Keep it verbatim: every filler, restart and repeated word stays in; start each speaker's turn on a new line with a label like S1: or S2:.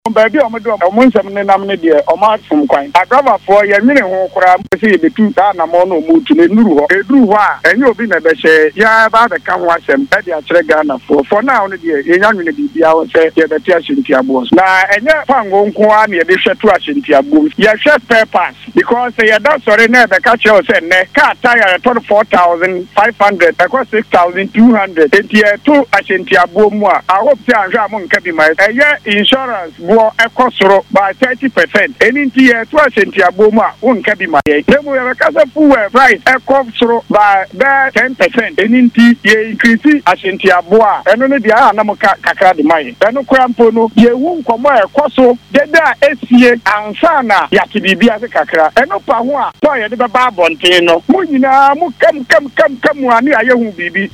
S1: baby o medo o monsem ne nam ne de o ma fom kwan agrava for ye nwene ho kora mpese ye betu ta na mo no mutu ne nuru ho eduru ho a enye obi na be hye ya ba be ka ho asem e de akere Ghana for for now ne de ye nya nwene bibia wo se ye beti ashinti abo na enye fango nko a na ye de hwetu ashinti abo ye hwe papers because ye da sori na be ka che o se ne car tire twenty-four thousand five hundred akwa six thousand two hundred etie to ashinti abo mu a I hope say anhwa mo nka bi mai eye insurance bo ekosoro by thirty percent eninti ye to ashinti abo mu a wonka bi mai nemu ye ka se fuel price ekosoro by ten percent eninti ye increase ashinti abo a eno ne dia na mo ka kakra de mai eno kwampo no ye wu nkomo ekoso deda esie ansa na yakibibia se kakra eno pa ho a to ye de beba abonten no mo nyina mo kam kam kam kam ani aye hu bibi